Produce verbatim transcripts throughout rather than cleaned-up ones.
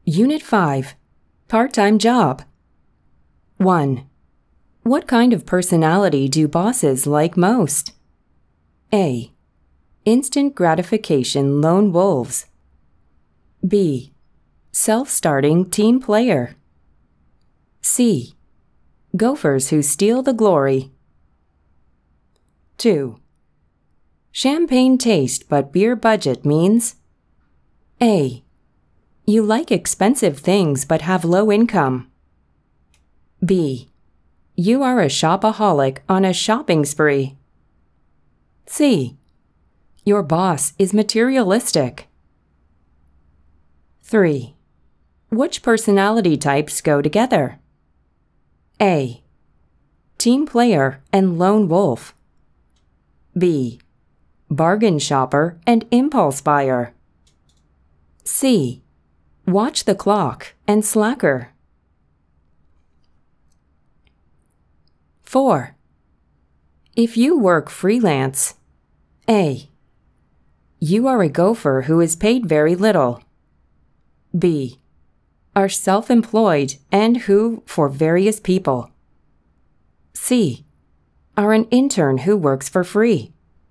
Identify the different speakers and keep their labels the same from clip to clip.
Speaker 1: Unit five. Part-time job. one. What kind of personality do bosses like most? A. Instant gratification lone wolves. B. Self-starting team player. C. Gophers who steal the glory. two. Champagne taste but beer budget means A. You like expensive things but have low income. B. You are a shopaholic on a shopping spree. C. Your boss is materialistic. three. Which personality types go together? A. Team player and lone wolf. B. Bargain shopper and impulse buyer. C. Watch the clock and slacker. four. If you work freelance, A. You are a gopher who is paid very little. B. Are self-employed and who for various people. C. Are an intern who works for free.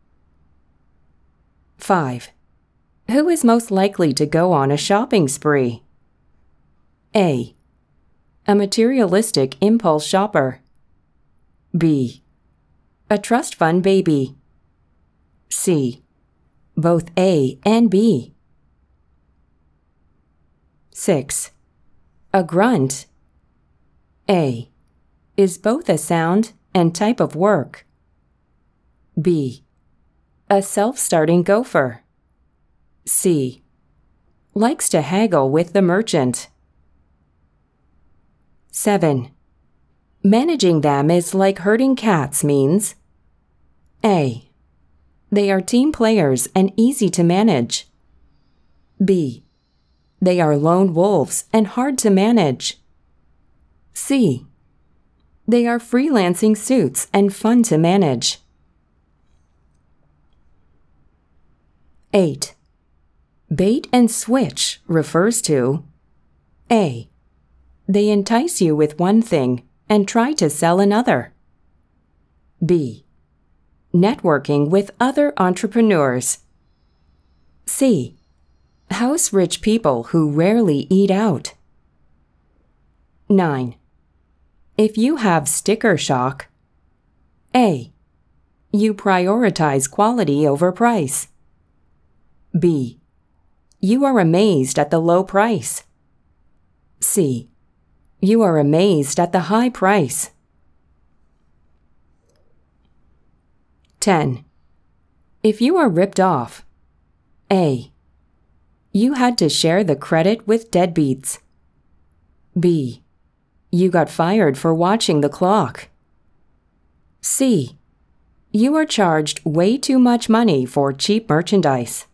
Speaker 1: five. Who is most likely to go on a shopping spree? A. A materialistic impulse shopper. B. A trust fund baby. C. Both A and B. six. A grunt. A. Is both a sound and type of work. B. A self-starting gopher. C. Likes to haggle with the merchant. seven. Managing them is like herding cats means A. They are team players and easy to manage. B. They are lone wolves and hard to manage. C. They are freelancing suits and fun to manage. eight. Bait and switch refers to A. They entice you with one thing and try to sell another. B. Networking with other entrepreneurs. C. House-rich people who rarely eat out. nine. If you have sticker shock, A. You prioritize quality over price. B. You are amazed at the low price. C. You are amazed at the high price. ten. If you are ripped off, A. You had to share the credit with deadbeats. B. You got fired for watching the clock. C. You are charged way too much money for cheap merchandise.